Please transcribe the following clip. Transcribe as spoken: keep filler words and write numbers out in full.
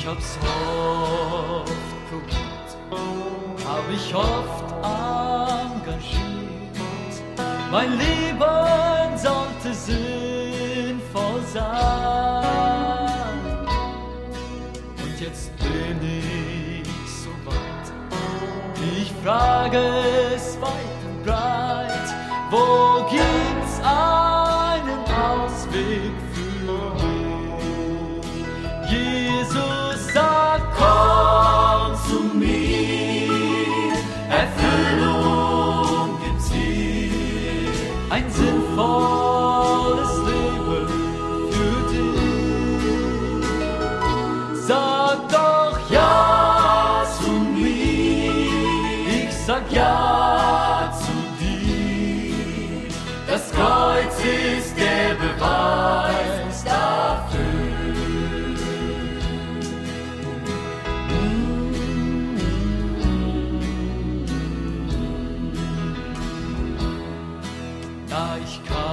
hab's oft probiert, hab ich oft engagiert. Mein Leben sollte sinnvoll sein. Und jetzt bin ich so weit, ich frage es weit und breit, wo gibt's einen Ausweg für mich? Jesus sagt, komm zu mir, Erfüllung gibt's hier, ein sinnvolles Leben für dich. Sag doch ja zu mir, ich sag ja zu dir, das Kreuz ist der Beweis dafür. Da ich kann